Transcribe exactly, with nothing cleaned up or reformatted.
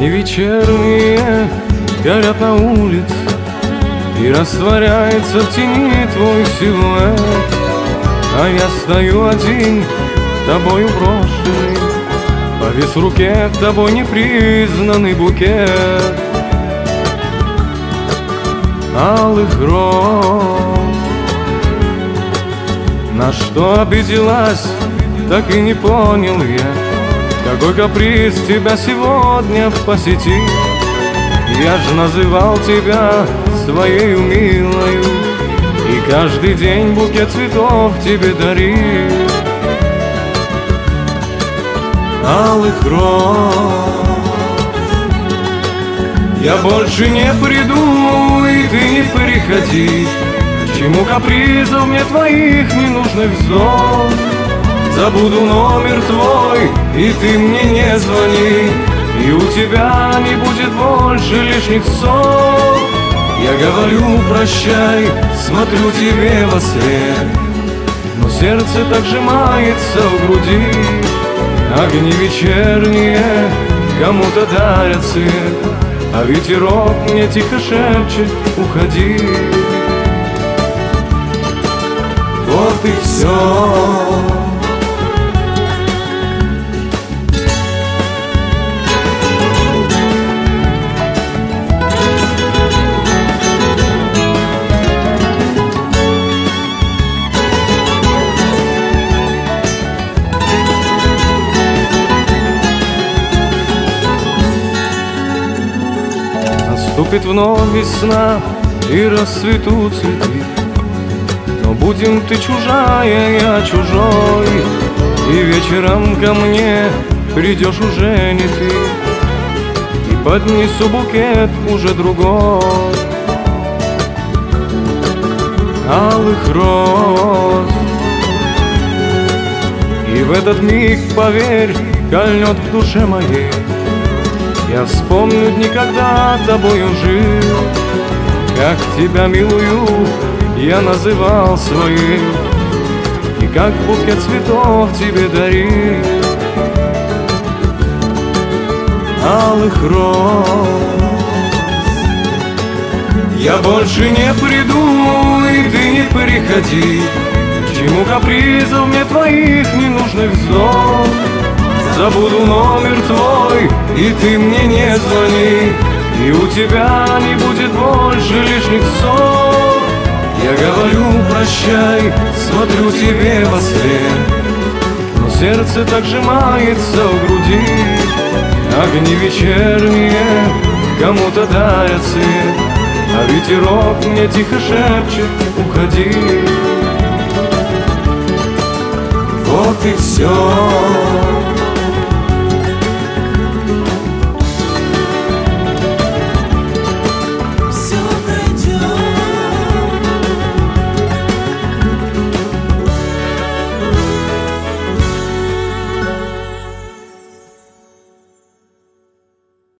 Огни вечерние горят на улице, и растворяется в тени твой силуэт. А я стою один, тобою брошенный, повис в руке тобой непризнанный букет алых роз. На что обиделась, так и не понял я, какой каприз тебя сегодня посетил. Я ж называл тебя своею милою, и каждый день букет цветов тебе дарил алых роз. Я больше не приду, и ты не приходи, к чему капризов мне твоих ненужных вздох. Забуду номер твой, и ты мне не звони, и у тебя не будет больше лишних ссор. Я говорю прощай, смотрю тебе во след, но сердце так сжимается в груди. Огни вечерние кому-то дарят свет, а ветерок мне тихо шепчет: уходи. Вот и все. Наступит вновь весна, и расцветут цветы, но будем ты чужая, я чужой, и вечером ко мне придешь уже не ты, и поднесу букет уже другой алых роз. И в этот миг, поверь, кольнет в душе моей. Я вспомню дни, когда тобою жил, как тебя, милую, я называл своей, и как букет цветов тебе дарил алых роз. Я больше не приду, и ты не приходи, к чему капризов мне твоих ненужных вздох. Забуду номер твой, и ты мне не звони, и у тебя не будет больше лишних ссор. Я говорю прощай, смотрю тебе во след, но сердце так сжимается в груди. Огни вечерние кому-то дарят свет, а ветерок мне тихо шепчет: уходи. Вот и все.